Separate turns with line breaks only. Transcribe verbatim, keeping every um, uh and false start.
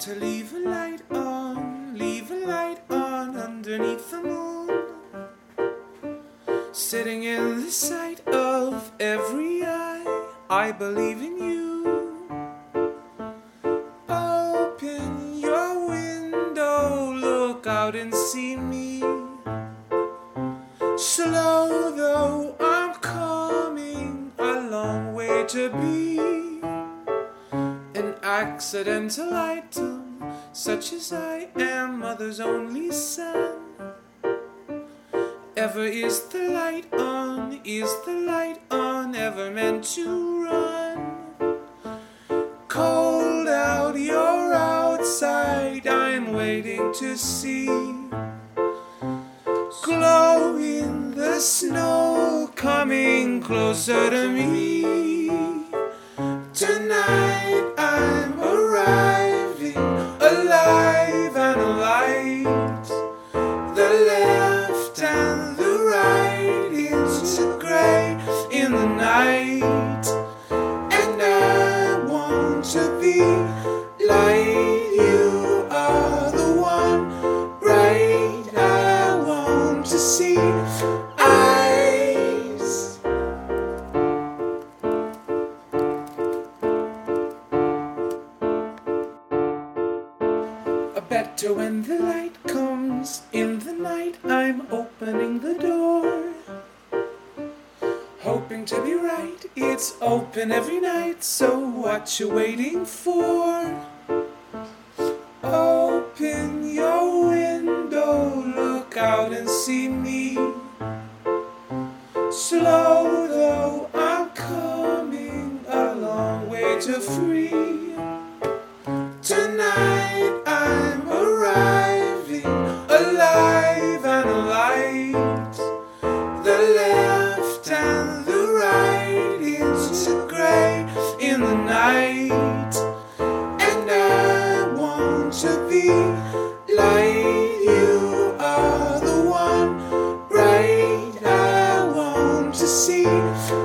to leave a light on, leave a light on underneath the moon, sitting in the sight of every eye. I believe in you. Open your window, look out and see me. Slow though I'm coming, a long way to be. An accidental item, such as I am, mother's only son. Ever is the light on, is the light on, ever meant to run? Cold out, you're outside, I'm waiting to see. Glow in the snow, coming closer to me. Tonight I'm arriving, alive and light. The left and the right integrate in the night, and I want to be light. You are the one, bright. I want to see eyes. Better when the light comes in the night. I'm opening the door, hoping to be right. It's open every night, so what you waiting for? Open your window, look out and see me. Slow though I'm coming, a long way to free. Tonight I'm arriving, alive and light. The left and the right integrate in the night, and I want to be light. You are the one, bright. I want to see